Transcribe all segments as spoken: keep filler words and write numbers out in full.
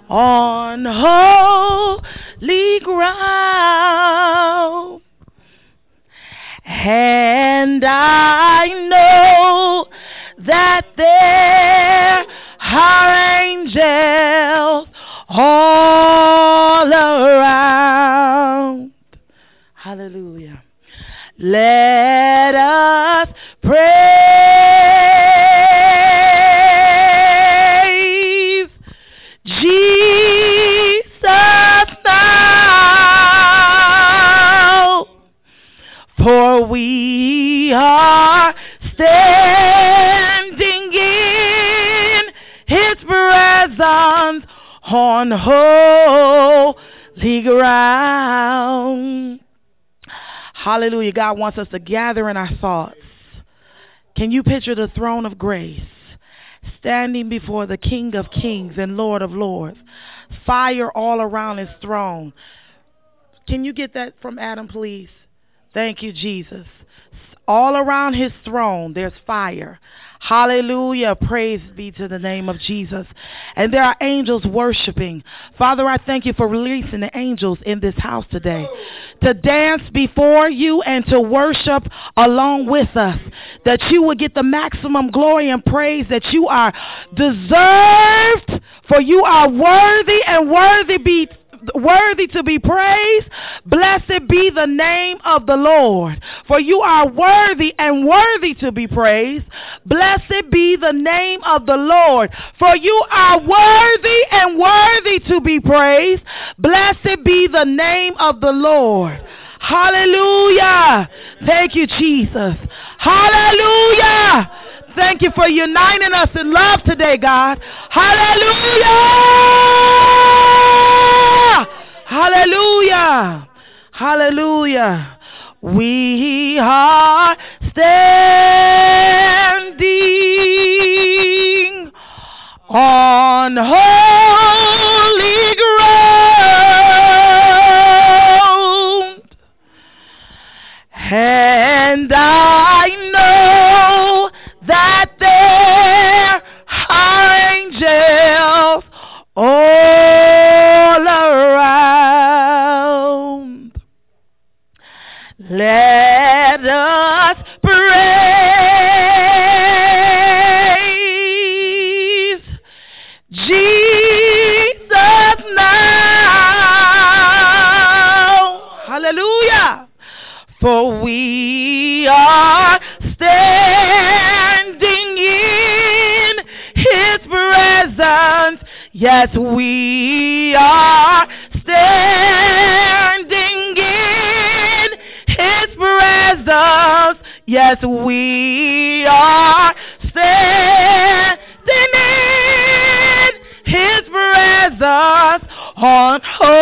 on holy ground. And I know that there are angels all around. Hallelujah. Let us praise Jesus now, for we are standing in His presence on holy ground. Hallelujah. God wants us to gather in our thoughts. Can you picture the throne of grace, standing before the King of Kings and Lord of Lords, fire all around His throne? Can you get that from Adam, please? Thank you, Jesus. All around His throne, there's fire. Hallelujah. Praise be to the name of Jesus. And there are angels worshiping. Father, I thank you for releasing the angels in this house today to dance before you and to worship along with us, that you would get the maximum glory and praise that you are deserved, for you are worthy and worthy be worthy to be praised. Blessed be the name of the Lord, for you are worthy and worthy to be praised. Blessed be the name of the Lord, for you are worthy and worthy to be praised. Blessed be the name of the Lord. Hallelujah. Thank you, Jesus. Hallelujah. Thank you for uniting us in love today, God. Hallelujah. Hallelujah. Hallelujah. We are standing on holy ground, and I know that there are angels all around. Let us praise Jesus now. Hallelujah. For we are standing in His presence. Yes, we are standing in His presence. Yes, we are standing in His presence on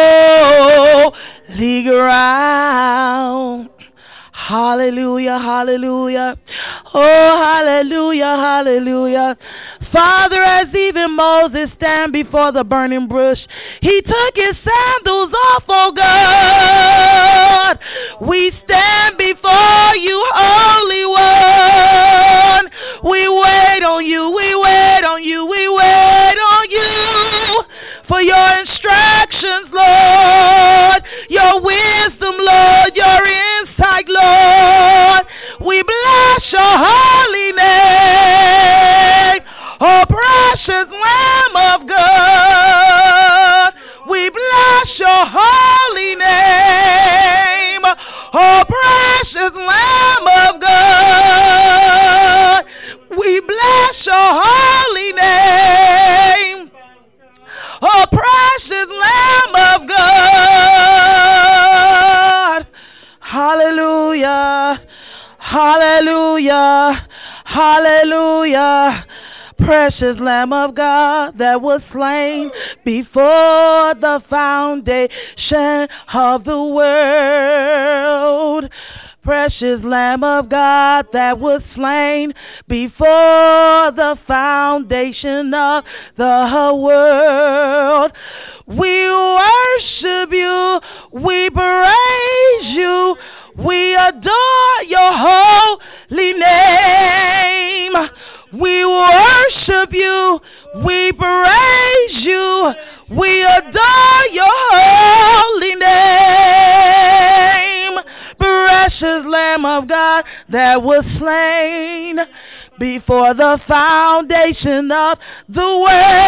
holy ground. Hallelujah, hallelujah. Oh, hallelujah, hallelujah. Father, as even Moses stand before the burning bush, he took his sandals off, oh God. We stand before you, Holy One. We wait on you, we wait on you, we wait on you for your instructions, Lord, your wisdom, Lord, your insight, Lord. We bless your holy name, oh precious Lamb of God. We bless your holy name, oh precious Lamb of God. We bless your holy name, oh precious Lamb of God. Hallelujah, hallelujah, hallelujah. Precious Lamb of God that was slain before the foundation of the world. Precious Lamb of God that was slain before the foundation of the world. We worship you, we praise you, we adore your holy name. We worship you, we praise you, We adore your holy name. Precious Lamb of God that was slain before the foundation of the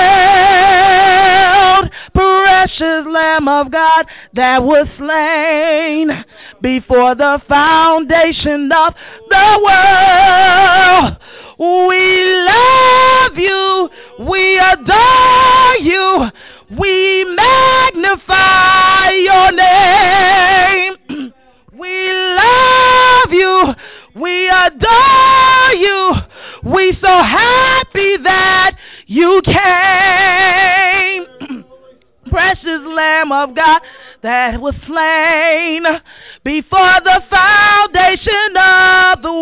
world. Precious Lamb of God that was slain before the foundation of the world. We love you. We adore you. We magnify your name. We love you. We adore you. We so happy that you came. Precious Lamb of God that was slain before the foundation of the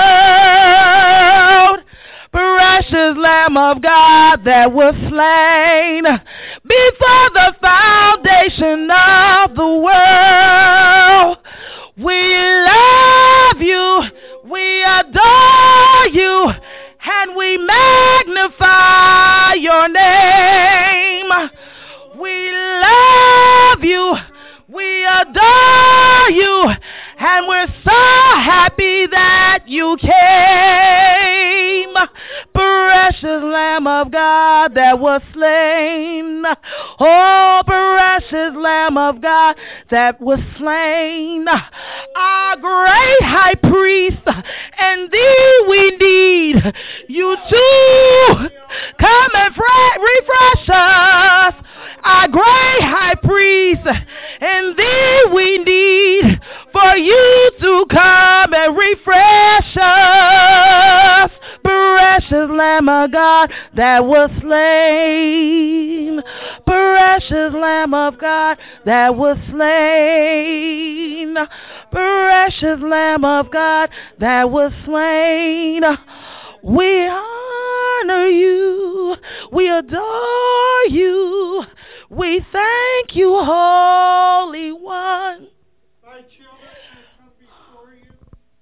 world. Precious Lamb of God that was slain before the foundation of the world. We love you, we adore you, and we magnify your name. We love you, we adore you, and we're so happy that you came. Precious Lamb of God that was slain. Oh, precious Lamb of God that was slain. Our great high priest, and thee we need you to come and refresh us. Our great high priest, and thee we need for you to come and refresh us. Precious Lamb of God that was slain. Precious Lamb of God that was slain. Precious Lamb of God that was slain. We honor you. We adore you. We thank you, Holy One. My children, I come before you.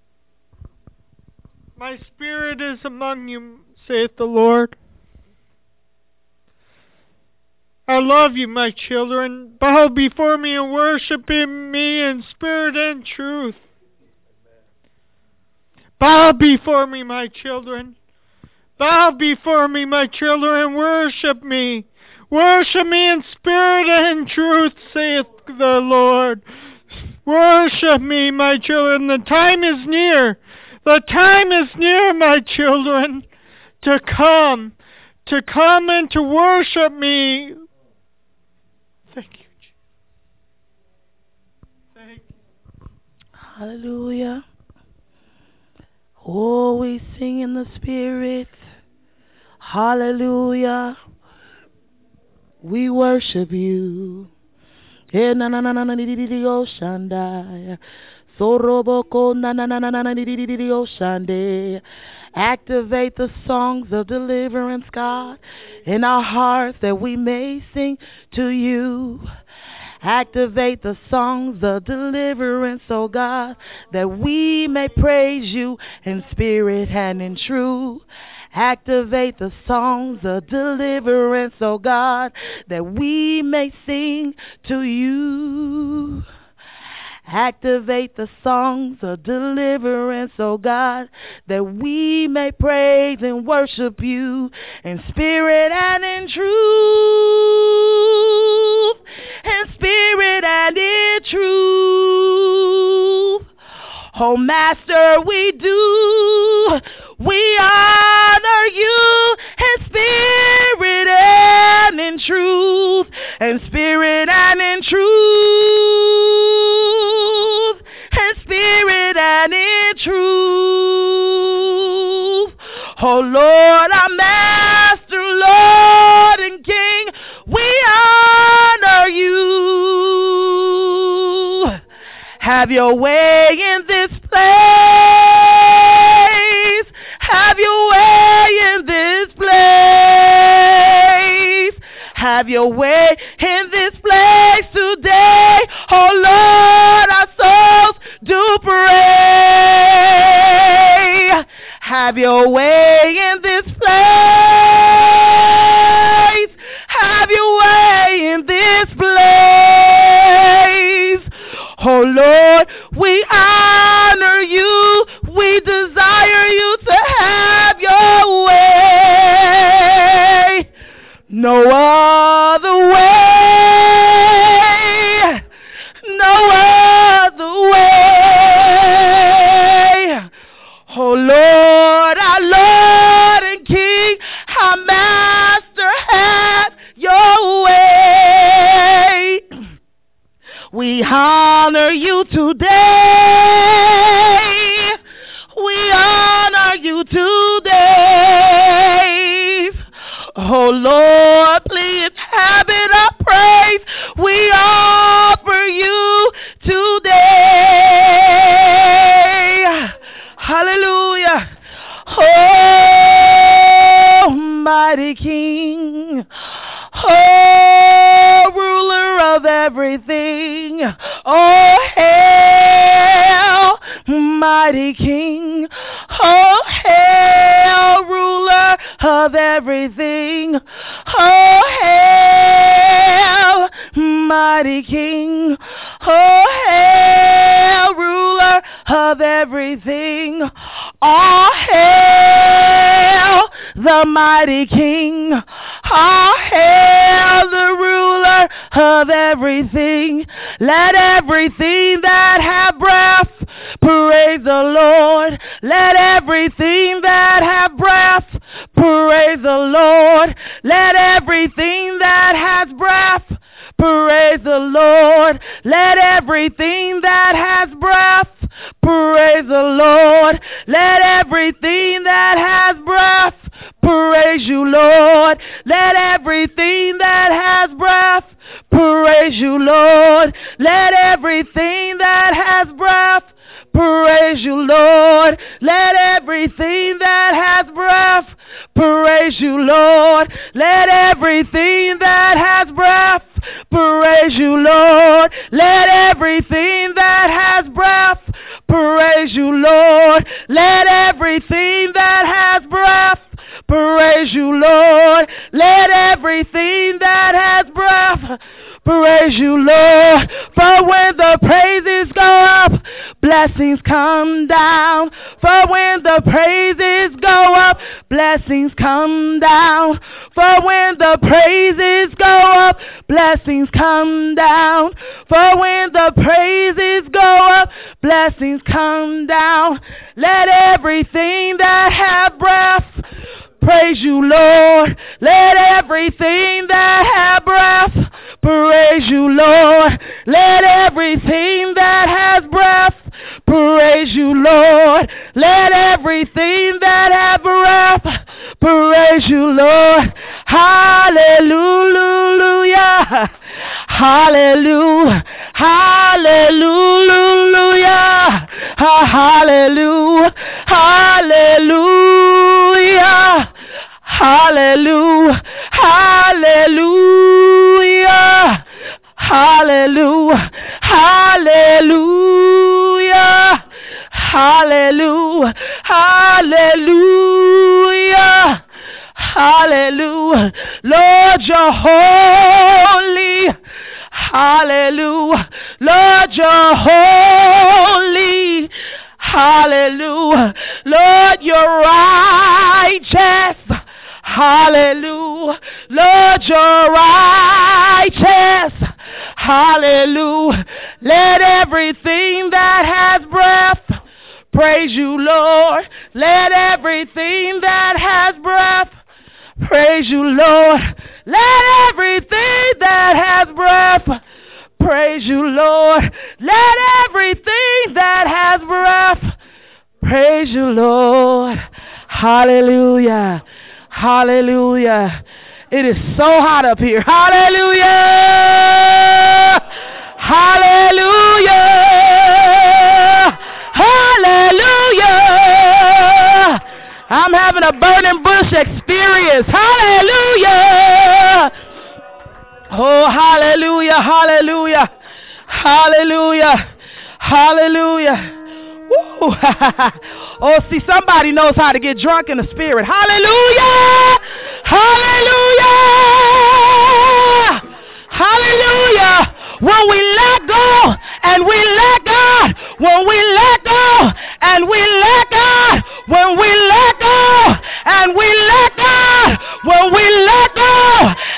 My spirit is among you, saith the Lord. I love you, my children. Bow before me and worship in me in spirit and truth. Bow before me, my children. Bow before me, my children, and worship me. Worship me in spirit and in truth, saith the Lord. Worship me, my children. The time is near. The time is near, my children, to come, to come and to worship me. Thank you, Jesus. Thank you. Hallelujah. Oh, we sing in the Spirit. Hallelujah. We worship you. Eh, na na na na na di di di di o shandai. Soroboko na na na na na na di di di di o shande. Activate the songs of deliverance, God, in our hearts that we may sing to you. Activate the songs of deliverance, oh God, that we may praise you in spirit and in truth. Activate the songs of deliverance, oh God, that we may sing to you. Activate the songs of deliverance, oh God, that we may praise and worship you in spirit and in truth. In spirit and in truth. Oh, Master, we do. We honor you in spirit and in truth. In spirit and in truth. In spirit and in truth. Oh, Lord, our Master, Lord and King, we honor you. Have your way in this place. Have your way in this place. Have your way in this place today. Oh Lord, our souls do pray. Have your way in this place. Have your way No other way. No other way. Oh Lord, our Lord and King, our Master, have your way. We honor you today. We honor you today. Oh Lord, please habit our praise. We offer you today. Hallelujah. Oh, mighty King. Oh, ruler of everything. Oh, hail, mighty King. Oh, hail, ruler of everything. Oh, hail, mighty King. Oh, hail, ruler of everything. All hail the mighty King. All hail the ruler of everything. Let everything that have breath praise the Lord. Let everything that have breath praise the Lord. Let everything that has breath praise the Lord. Let everything that has breath praise the Lord. Let everything that has breath praise you, Lord. Let everything that has breath praise you, Lord. Let everything that has breath praise you, Lord. Let everything that has breath praise you, Lord. Let everything that has breath praise you, Lord. Let everything that has breath praise you, Lord. Let everything that has breath praise you, Lord. Let everything that has breath praise you, Lord. For when the praises go up, blessings come down. For when the praises go up, blessings come down. For when the praises go up, blessings come down. For when the praises go up, blessings come down. Let everything that have breath praise you, Lord. Let everything that have breath praise you, Lord. Let everything that has breath praise you, Lord. Let everything that has breath praise you, Lord. Hallelujah. Hallelujah. Hallelujah. Hallelujah. Hallelujah. Hallelujah. Hallelujah. Hallelujah. Hallelujah. Hallelujah. Hallelujah. Hallelujah. Lord, you're holy. Hallelujah. Lord, you're holy. Hallelujah. Lord, you're righteous. Hallelujah. Lord, you're righteous. Hallelujah. Let everything that has breath praise you, Lord. Let everything that has breath praise you, Lord. Let everything that has breath praise you, Lord. Let everything that has breath praise you, Lord. Hallelujah. Hallelujah. It is so hot up here. Hallelujah. Hallelujah. Hallelujah. I'm having a burning bush experience. Hallelujah. Oh, hallelujah. Hallelujah. Hallelujah. Hallelujah. Woo. Oh, see, somebody knows how to get drunk in the spirit. Hallelujah. Hallelujah. Hallelujah. When we let go and we let God, when we let go and we let God, when we let go and we let God, when we let go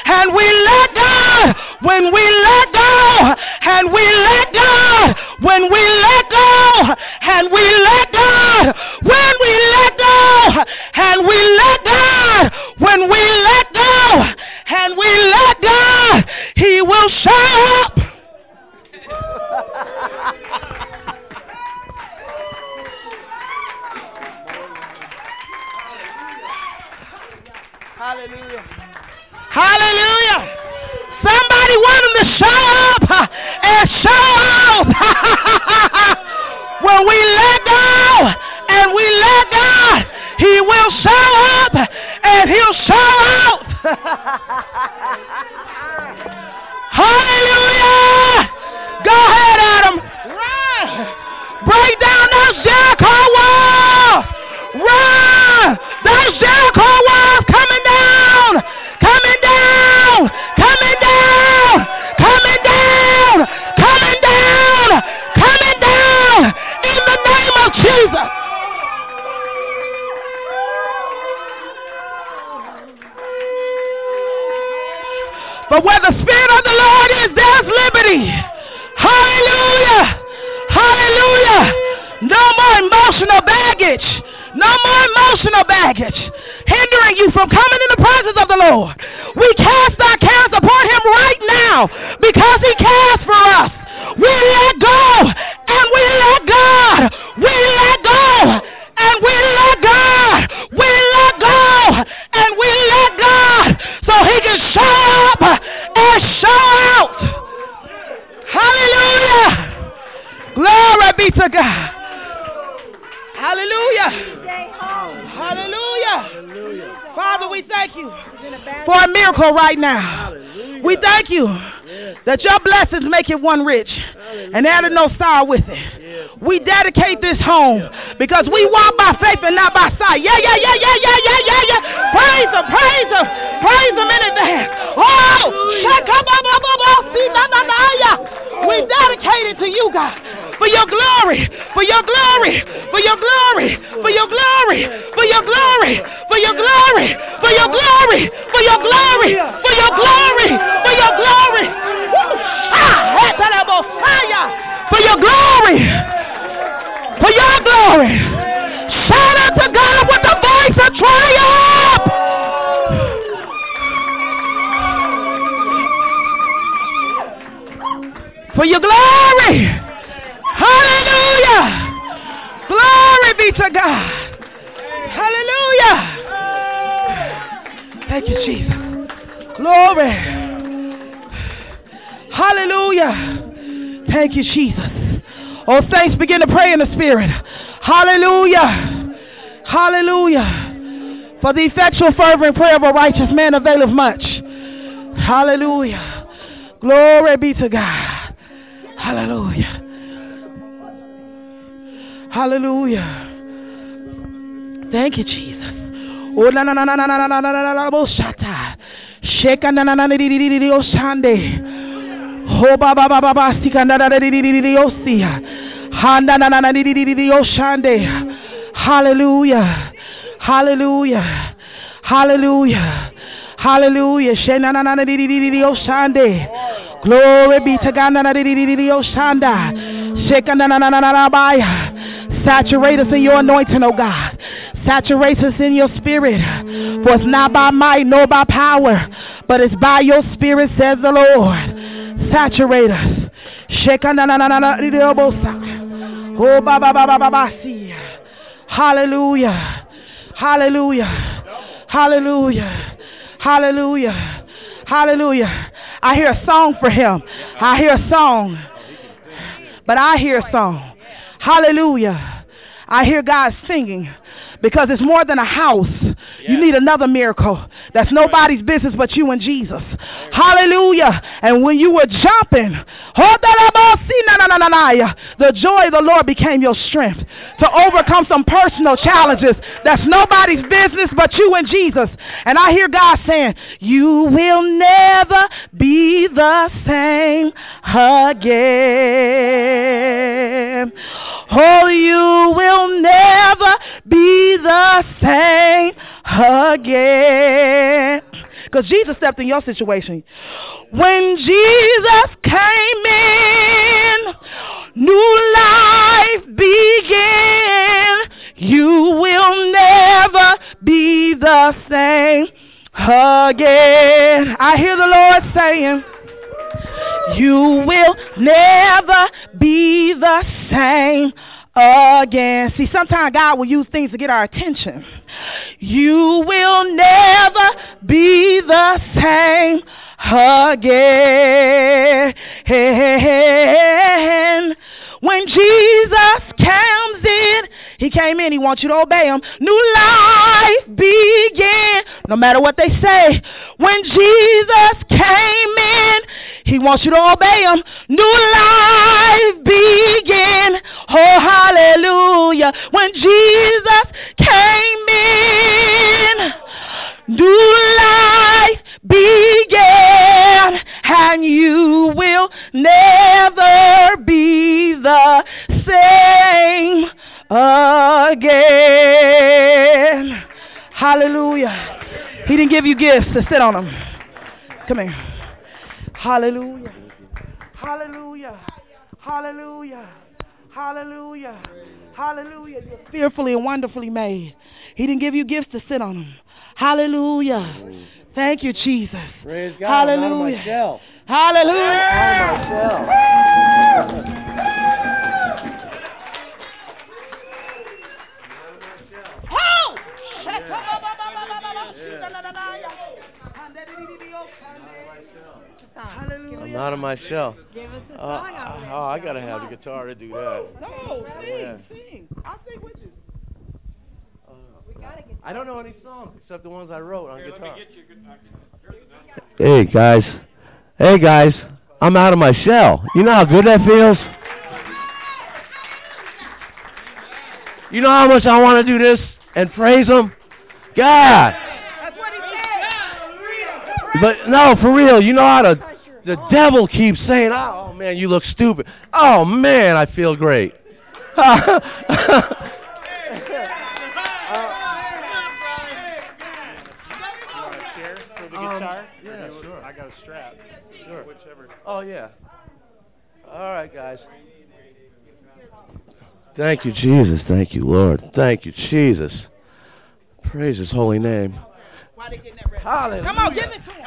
will show up. Hallelujah. Hallelujah. Somebody want him to show up and show out. When we let go and we let God, he will show up and he'll show out. Hallelujah. Go ahead, Adam. Run. Break down those Jericho walls. Run. Those Jericho walls coming down. Coming down. Coming down. Coming down. Coming down. Coming down. In the name of Jesus. But where the Spirit of the Lord is, there's liberty. Hallelujah. Hallelujah. No more emotional baggage. No more emotional baggage hindering you from coming in the presence of the Lord. We cast our cares upon him right now because he cares for us. We let go and we let God. We let go and we let God. We let go and we let God so he can show up and show out. Hallelujah. Glory be to God. Hallelujah. Hallelujah. Father, we thank you for a miracle right now. We thank you that your blessings make it one rich and added no sorrow with it. We dedicate this home because we walk by faith and not by sight. Yeah, yeah, yeah, yeah, yeah, yeah, yeah, yeah. Praise him, praise him, praise him in advance. Oh, we dedicate it to you, God, for your glory, for your glory, for your glory, for your glory, for your glory, for your glory, for your glory, for your glory, for your glory, for your glory. For your glory, for your glory. Shout out to God with the voice of triumph. For your glory. Hallelujah. Glory be to God. Hallelujah. Thank you, Jesus. Glory. Hallelujah. Thank you, Jesus. Oh, saints, begin to pray in the Spirit. Hallelujah. Hallelujah. For the effectual, fervent prayer of a righteous man availeth much. Hallelujah. Glory be to God. Hallelujah. Hallelujah. Thank you, Jesus. Oh, na na na na na na na na na na na shata. Sheka na na na na di di di di o shande. Oh, ba ba ba ba ba sika na na na di di di di o sia. Ha na na na na di di di di o shande. Hallelujah. Hallelujah. Hallelujah. Hallelujah. She na na na na di di di di o shande. Glory be to God. Na na di di di di o shanda. Sheka na na na na na baya. Saturate us in your anointing, oh God. Saturate us in your spirit. For it's not by might nor by power, but it's by your spirit, says the Lord. Saturate us. Oh, ba ba ba ba ba ba. See. Hallelujah. Hallelujah. Hallelujah. Hallelujah. Hallelujah. I hear a song for him. I hear a song. But I hear a song. Hallelujah. I hear God singing. Because it's more than a house. Yeah. You need another miracle. That's nobody's business but you and Jesus. Yeah. Hallelujah. And when you were jumping, the joy of the Lord became your strength to overcome some personal challenges. That's nobody's business but you and Jesus. And I hear God saying, you will never be the same again. Oh, you will never be the same again. Because Jesus stepped in your situation. When Jesus came in, new life began. You will never be the same again. I hear the Lord saying, You will never be the same again. See, sometimes God will use things to get our attention. You will never be the same again. When Jesus comes in, he came in, he wants you to obey him. New life begin. No matter what they say. When Jesus came in, he wants you to obey him. New life begin. Oh, hallelujah. When Jesus came in, new life began, and you will never be the same again. Hallelujah. He didn't give you gifts to sit on them. Come here. Hallelujah. Hallelujah. Hallelujah. Hallelujah. Hallelujah. You're fearfully and wonderfully made. He didn't give you gifts to sit on them. Hallelujah. Thank you, Jesus. Praise God. Hallelujah. I'm out of my shell. Hallelujah. Out of my shell. Oh! I'm out of my shell. Give us a Uh, song out of it. oh, I gotta have the guitar to do that. No, sing, Yeah. sing. I'll sing with you. We gotta get I don't know any songs except the ones I wrote on Here, let me guitar. get you. Hey guys, hey guys, I'm out of my shell. You know how good that feels? You know how much I want to do this and praise him? God. That's what he said. But no, for real, you know how to, the devil keeps saying, oh man, you look stupid. Oh man, I feel great. Guitar? Yeah, sure. I got a strap. Sure. Whichever. Oh, yeah. All right, guys. Thank you, Jesus. Thank you, Lord. Thank you, Jesus. Praise his holy name. Why they getting that ready? Hallelujah. Come on, give it to him.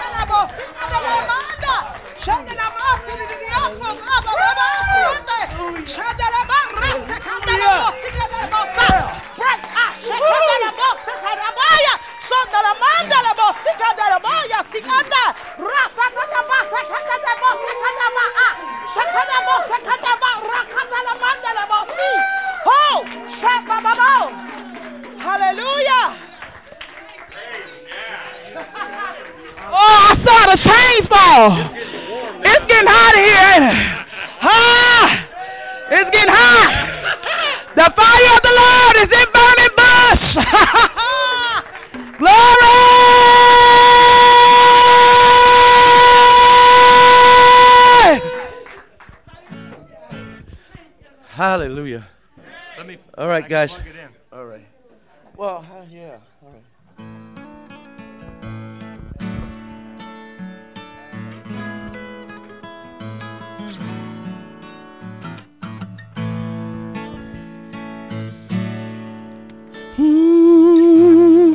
Hallelujah. Oh, I saw the chains fall. It's getting hot in here, ain't it? Ah, it's getting hot. The fire of the Lord is in burning bush. Glory. Hallelujah. Let me. All right, I can guys. plug it in. All right. Well, uh, yeah. All right. Mm,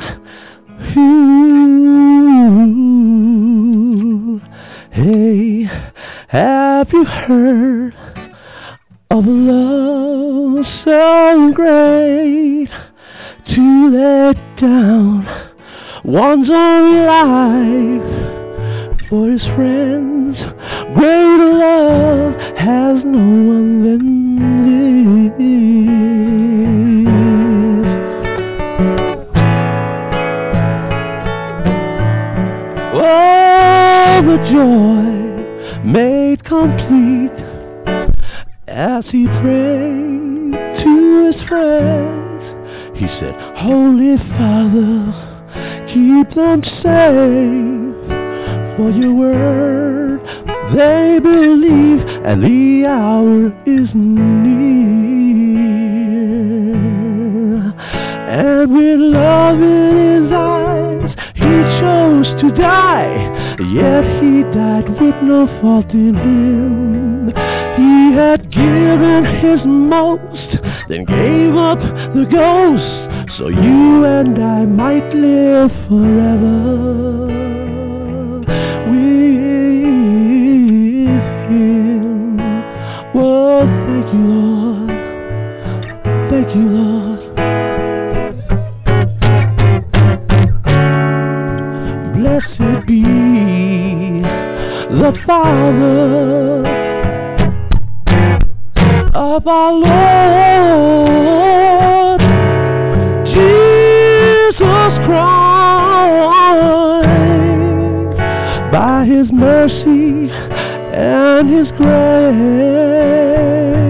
ooh, hey, have you heard of a love so great to let down one's own life for his friends? Greater love has no one than this. Oh, the joy made complete as he prayed to his friends. He said, Holy Father, keep them safe, for your word they believe, and the hour is near. And with love in his eyes, he chose to die, yet he died with no fault in him. He had given his most, then gave up the ghost, so you and I might live forever with Blessed be the Father of our Lord Jesus Christ. By his mercy and his grace,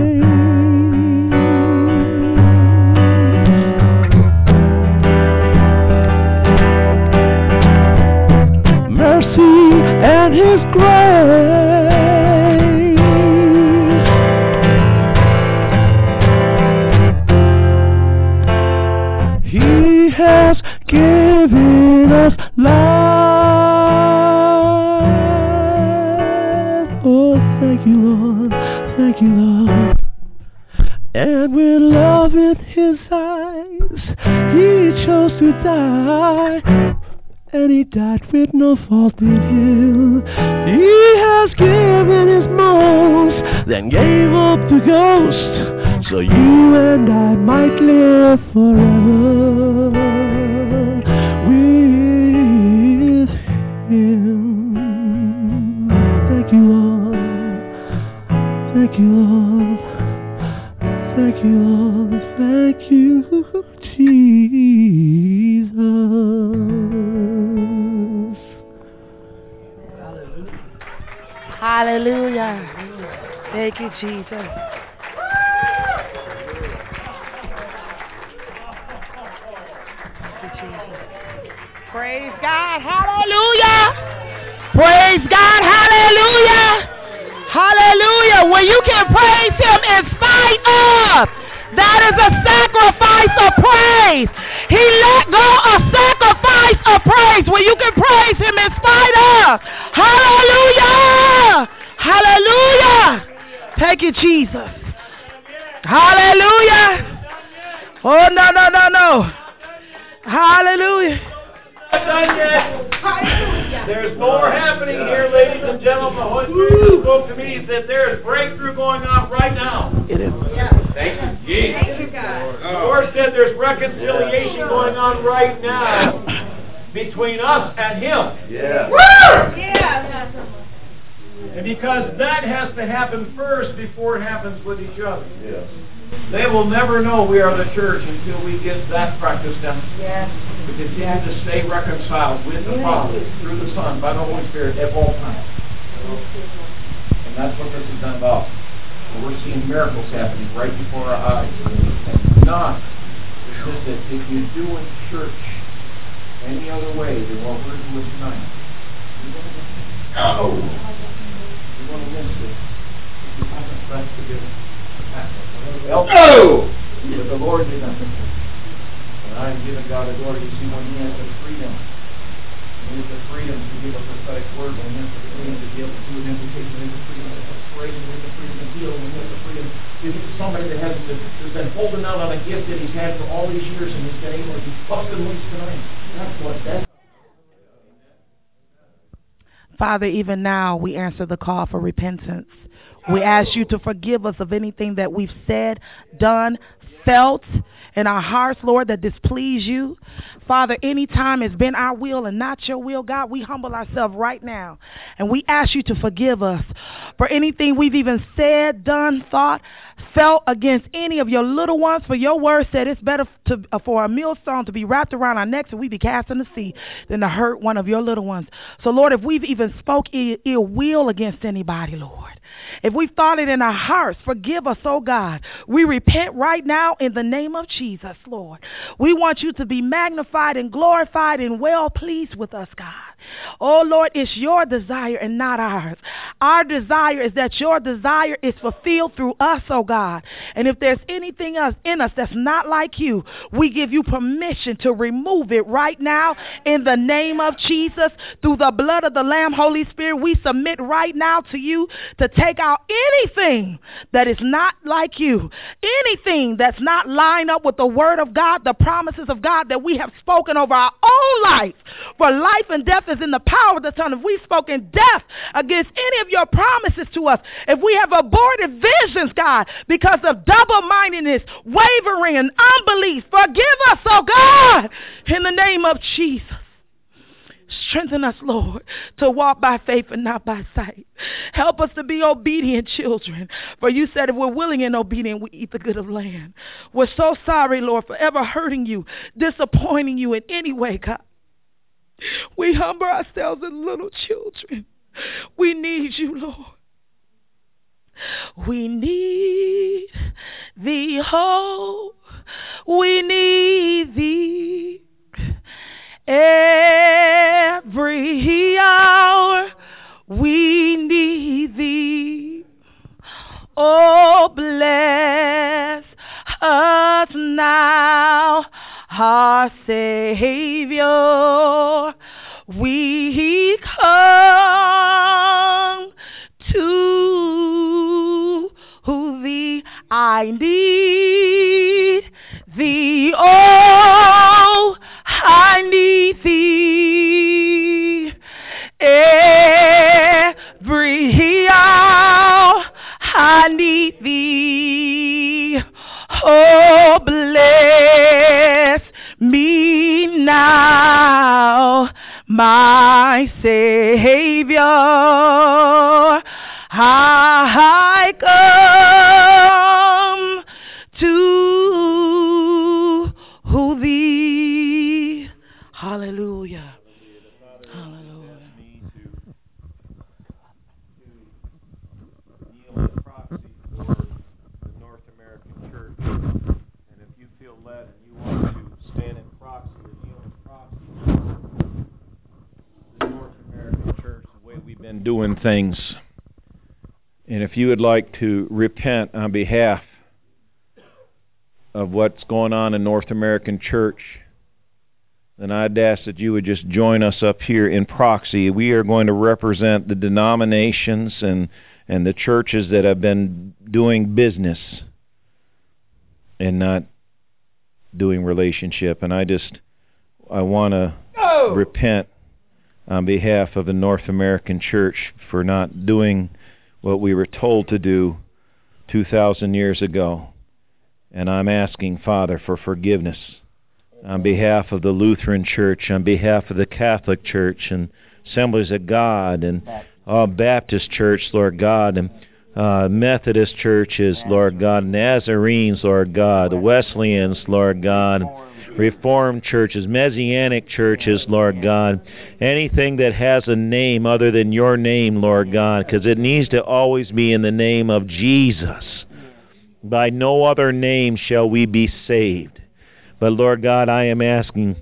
and his grace, he has given us life. Oh, thank you, Lord, thank you, Lord. And with love in his eyes, he chose to die. And he died with no fault in him. He has given his most, then gave up the ghost, so you and I might live forever with him. Thank you, Lord. Thank you, Lord. Thank you, Lord. Thank you, Jesus. Hallelujah. Thank you, Jesus. Thank you, Jesus. Praise God. Hallelujah. Praise God. Hallelujah. Hallelujah. When you can praise him in spite of, that is a sacrifice of praise. He let go of sacrifice of praise when you can praise him in spite of. Hallelujah. Hallelujah. Thank you, Jesus. Hallelujah. Oh, no, no, no, no. Hallelujah. Done yet. There's more happening here, ladies and gentlemen. The Holy Spirit spoke to me. He said there is breakthrough going on right now. It is. Thank you, Jesus. Thank you, God. The Lord said there's reconciliation going on right now between us and Him. Yeah. Woo! Yeah. And because that has to happen first before it happens with each other. Yes. They will never know we are the church until we get that practice down. Yes. We continue to stay reconciled with the Father through the Son by the Holy Spirit at all times. And that's what this is done about. We're seeing miracles happening right before our eyes. And not just that if you do in church any other way than what we're doing tonight, you're going to miss it. Oh! You're going to miss it. If you haven't pressed forgiveness. Oh! But the Lord did not. And I am giving God the glory. You see, when He has the freedom, He has the freedom to give a prophetic word, when He has the freedom to be able to do an invitation, when He has the freedom to pray, when He has the freedom to heal, when He has the freedom to give somebody that has been, has been holding out on a gift that He's had for all these years and He's been able to be busted loose tonight. That's what that's. Father, even now we answer the call for repentance. We ask you to forgive us of anything that we've said, done, felt in our hearts, Lord, that displease you. Father, anytime it's been our will and not your will, God, we humble ourselves right now. And we ask you to forgive us for anything we've even said, done, thought, felt against any of your little ones. For your word said it's better to, uh, for a millstone to be wrapped around our necks and we be cast in the sea than to hurt one of your little ones. So, Lord, if we've even spoke ill, ill will against anybody, Lord, if we've thought it in our hearts, forgive us, oh God. We repent right now in the name of Jesus, Lord. We want you to be magnified and glorified and well pleased with us, God. Oh, Lord, it's your desire and not ours. Our desire is that your desire is fulfilled through us, oh God. And if there's anything else in us that's not like you, we give you permission to remove it right now in the name of Jesus. Through the blood of the Lamb, Holy Spirit, we submit right now to you to take out anything that is not like you, anything that's not lined up with the word of God, the promises of God that we have spoken over our own life. For life and death is in the power of the tongue. If we've spoken death against any of your promises to us, if we have aborted visions, God, because of double-mindedness, wavering, and unbelief, forgive us, oh God, in the name of Jesus. Strengthen us, Lord, to walk by faith and not by sight. Help us to be obedient children. For you said if we're willing and obedient, we eat the good of land. We're so sorry, Lord, for ever hurting you, disappointing you in any way, God. We humble ourselves as little children. We need you, Lord. We need thee, oh, we need thee. Every hour we need thee. Oh, bless us now, our Savior. We come to thee. I need thee. Oh, I need thee. Every hour I need thee. Oh, bless me now, my Savior. I come to thee. Hallelujah. Hallelujah. Kneel in proxy for the North American Church. And if you feel led and you want to stand in proxy or kneel in proxy for the North American Church, the way we've been doing things. And if you would like to repent on behalf of what's going on in North American Church, then I'd ask that you would just join us up here in proxy. We are going to represent the denominations and, and the churches that have been doing business and not doing relationship. And I just, I want to No! repent on behalf of the North American Church for not doing what we were told to do two thousand years ago. And I'm asking, Father, for forgiveness on behalf of the Lutheran Church, on behalf of the Catholic Church, and Assemblies of God, and uh, Baptist Church, Lord God, and uh, Methodist churches, Lord God, Nazarenes, Lord God, the Wesleyans, Lord God, Reformed churches, Messianic churches, Lord God, anything that has a name other than your name, Lord God, because it needs to always be in the name of Jesus. By no other name shall we be saved. But Lord God, I am asking,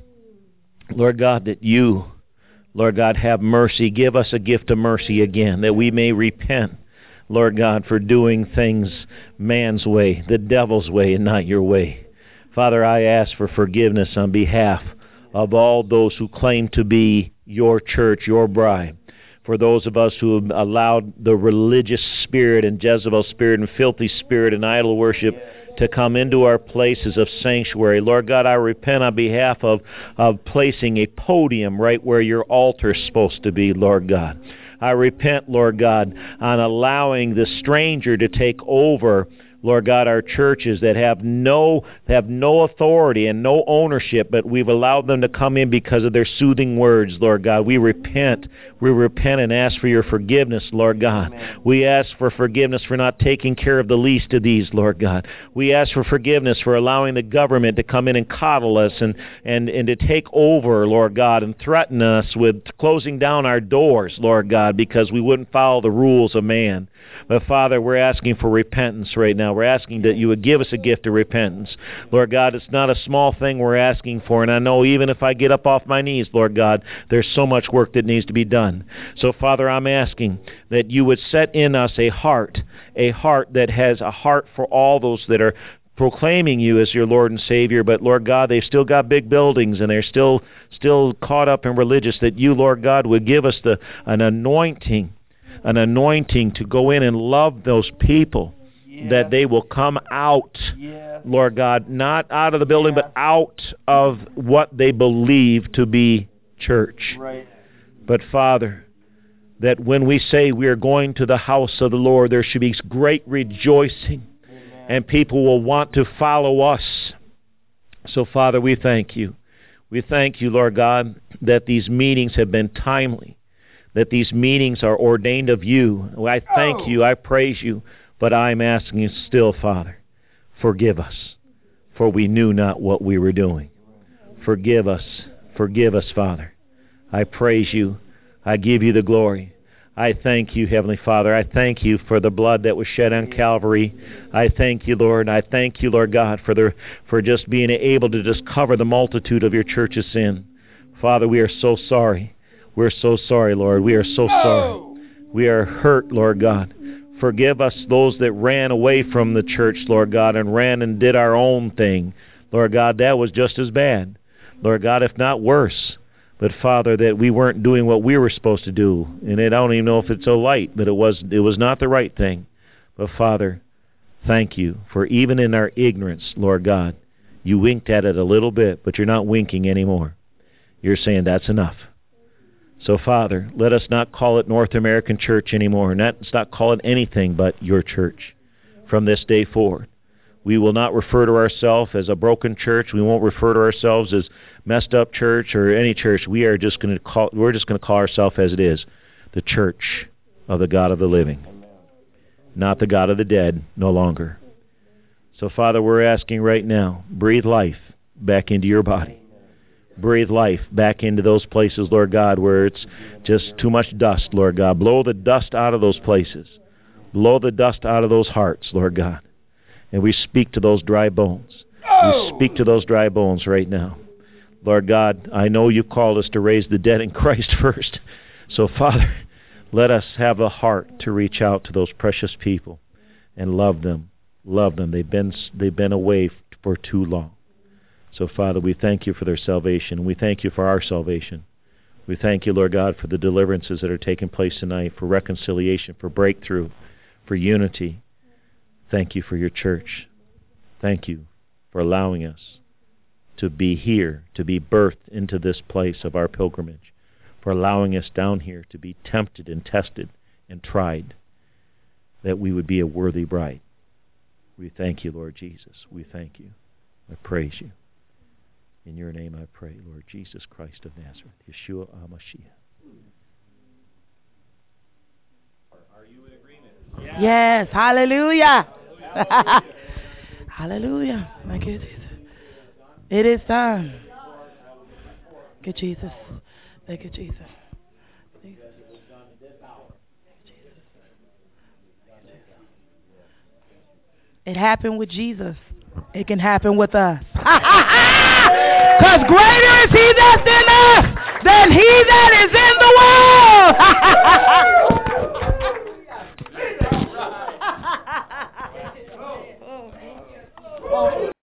Lord God, that you, Lord God, have mercy. Give us a gift of mercy again, that we may repent, Lord God, for doing things man's way, the devil's way, and not your way. Father, I ask for forgiveness on behalf of all those who claim to be your church, your bride. For those of us who have allowed the religious spirit and Jezebel spirit and filthy spirit and idol worship to come into our places of sanctuary. Lord God, I repent on behalf of, of placing a podium right where your altar is supposed to be, Lord God. I repent, Lord God, on allowing the stranger to take over, Lord God, our churches that have no have no authority and no ownership, but we've allowed them to come in because of their soothing words, Lord God. We repent. We repent and ask for your forgiveness, Lord God. Amen. We ask for forgiveness for not taking care of the least of these, Lord God. We ask for forgiveness for allowing the government to come in and coddle us and, and, and to take over, Lord God, and threaten us with closing down our doors, Lord God, because we wouldn't follow the rules of man. But, Father, we're asking for repentance right now. We're asking that you would give us a gift of repentance. Lord God, it's not a small thing we're asking for, and I know even if I get up off my knees, Lord God, there's so much work that needs to be done. So, Father, I'm asking that you would set in us a heart, a heart that has a heart for all those that are proclaiming you as your Lord and Savior, but Lord God, they've still got big buildings and they're still still caught up in religious, that you, Lord God, would give us the an anointing, an anointing to go in and love those people, yeah. that they will come out, yeah. Lord God, not out of the building, yeah. but out of what they believe to be church. Right. But Father, that when we say we are going to the house of the Lord, there should be great rejoicing, Amen. And people will want to follow us. So, Father, we thank you. We thank you, Lord God, that these meetings have been timely, that these meetings are ordained of you. I thank you, I praise you, but I'm asking you still, Father, forgive us, for we knew not what we were doing. Forgive us, forgive us, Father. I praise you, I give you the glory. I thank you, Heavenly Father. I thank you for the blood that was shed on Calvary. I thank you, Lord. I thank you, Lord God, for the for just being able to just cover the multitude of your church's sin. Father, we are so sorry. We're so sorry, Lord. We are so sorry. We are hurt, Lord God. Forgive us, those that ran away from the church, Lord God, and ran and did our own thing. Lord God, that was just as bad. Lord God, if not worse. But Father, that we weren't doing what we were supposed to do. And I don't even know if it's so light, but it was it was not the right thing. But Father, thank you for even in our ignorance, Lord God, you winked at it a little bit, but you're not winking anymore. You're saying that's enough. So Father, let us not call it North American Church anymore. Let's not call it anything but your church from this day forward. We will not refer to ourselves as a broken church. We won't refer to ourselves as messed up church or any church. We are just going to call we're just going to call ourselves as it is, the church of the God of the living. Not the God of the dead no longer. So Father, we're asking right now, breathe life back into your body. Breathe life back into those places, Lord God, where it's just too much dust, Lord God. Blow the dust out of those places. Blow the dust out of those hearts, Lord God. And we speak to those dry bones. We speak to those dry bones right now. Lord God, I know you called us to raise the dead in Christ first. So, Father, let us have the heart to reach out to those precious people and love them. Love them. They've been, they've been away for too long. So, Father, we thank you for their salvation. We thank you for our salvation. We thank you, Lord God, for the deliverances that are taking place tonight, for reconciliation, for breakthrough, for unity. Thank you for your church. Thank you for allowing us to be here, to be birthed into this place of our pilgrimage, for allowing us down here to be tempted and tested and tried, that we would be a worthy bride. We thank you, Lord Jesus. We thank you. I praise you. In your name I pray, Lord Jesus Christ of Nazareth, Yeshua HaMashiach. Are you in agreement? Yes, hallelujah. Hallelujah. Thank you, Jesus. It is time. Thank you, Jesus. Thank you, Jesus. Thank you, Jesus. It happened with Jesus. It can happen with us. Because greater is he that's in us than he that is in the world.